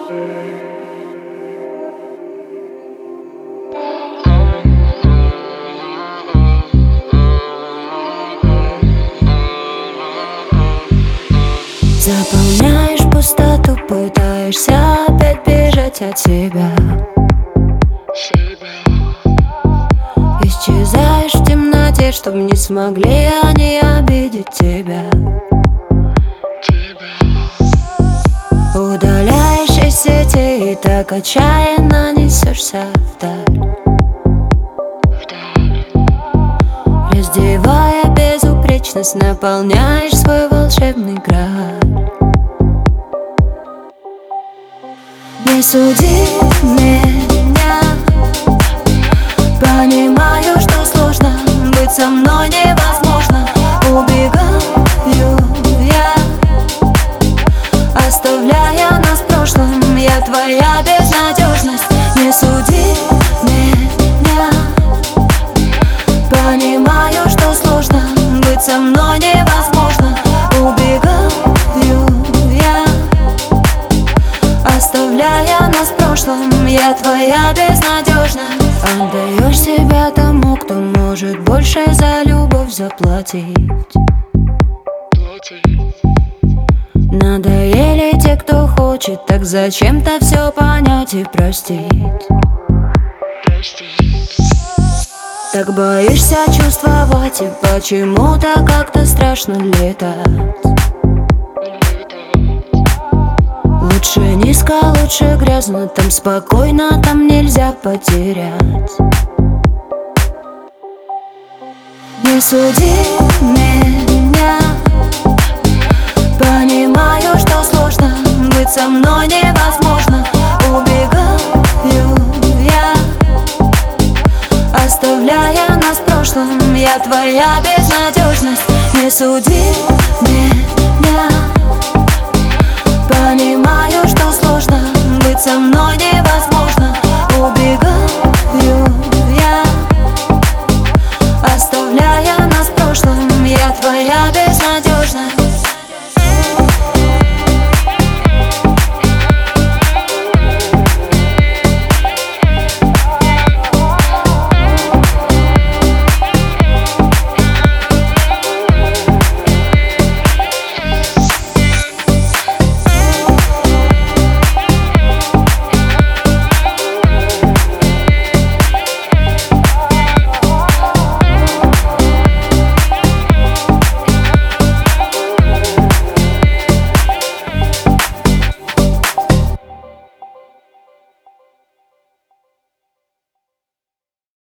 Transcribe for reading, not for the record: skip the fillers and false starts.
Заполняешь пустоту, пытаешься опять бежать от себя. Исчезаешь в темноте, чтоб не смогли они обидеть тебя. Удаляешь из сети и так отчаянно несешься вдаль, раздевая безупречность, наполняешь свой волшебный град. Не суди меня, понимаю, что сложно, быть со мной невозможно. Убегаю я, оставляя нас в прошлом, я твоя безнадежность. Не суди меня, понимаю, что сложно, быть со мной невозможно. Убегаю я, оставляя нас в прошлом, я твоя безнадежность. Отдаешь себя тому, кто может больше за любовь заплатить. Надоели те, кто хочет, так зачем-то все понять и простить. Так боишься чувствовать, и почему-то как-то страшно летать. Лучше низко, лучше грязно, там спокойно, там нельзя потерять. Не суди меня, понимаю, что сложно, быть со мной невозможно. Убегаю я, оставляя нас в прошлом, я твоя безнадежность. Не суди меня, понимаю, что сложно, быть со мной невозможно.